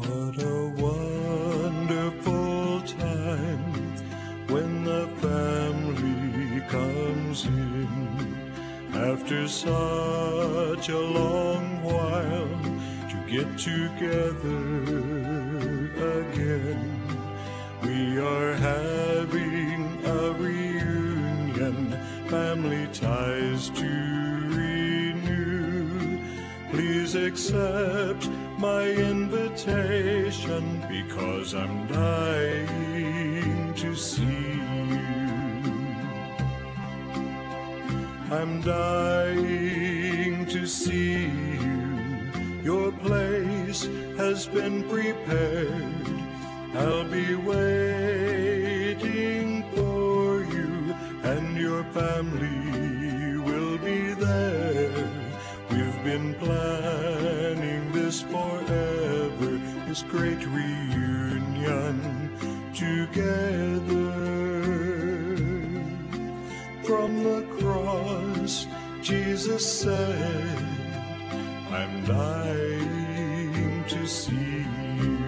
What a wonderful time when the family comes in after such a long while to get together again. We are having a reunion, family ties to renew. Please accept my invitation, because I'm dying to see you. I'm dying to see you. Your place has been prepared. I'll be waiting for you, and your family will be there. We've been planning this forever, this great reunion together. From the cross, Jesus said, I'm dying to see you.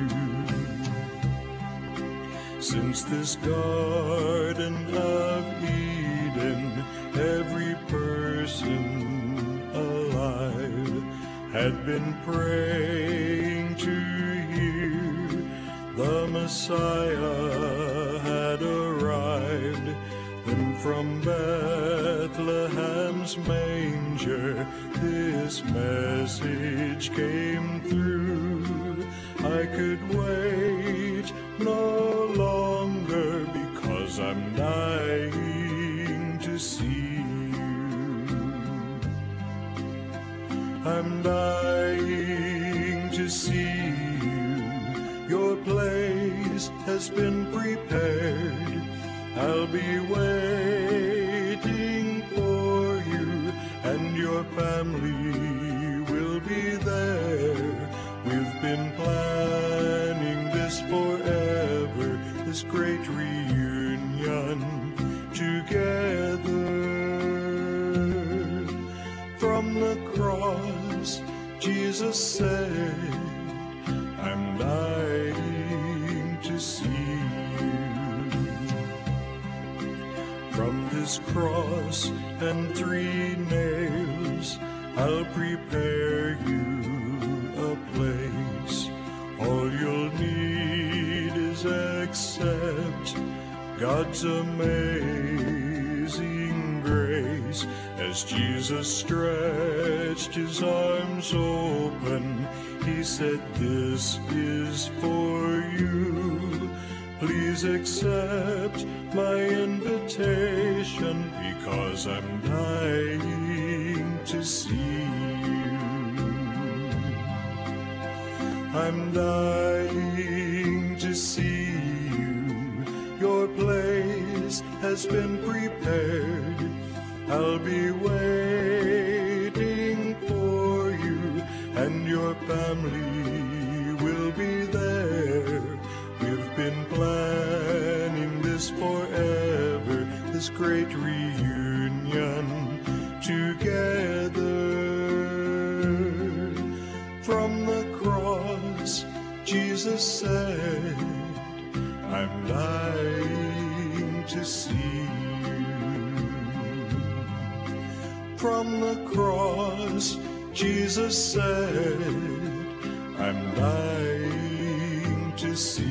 Since this Garden of Eden, every person alive had been praying to hear the Messiah had arrived. Then from Bethlehem's manger this message came through. I could wait no longer, because I'm dying to see you. I'm dying to see you. Your place has been prepared. I'll be waiting for you, and your family will be there. We've been planning this forever, this great reunion together. From the cross, Jesus said, I'm dying to see you. From this cross and 3 nails, I'll prepare you a place. All you'll need is accept God's amazing grace. As Jesus stretched his arms open, he said, this is for you. Please accept my invitation, because I'm dying to see you. I'm dying to see you. Your place has been prepared. I'll be waiting for you, and your family will be there. We've been planning this forever, this great reunion together. From the cross, Jesus said, I'm dying to see you. From the cross, Jesus said, I'm dying to see you.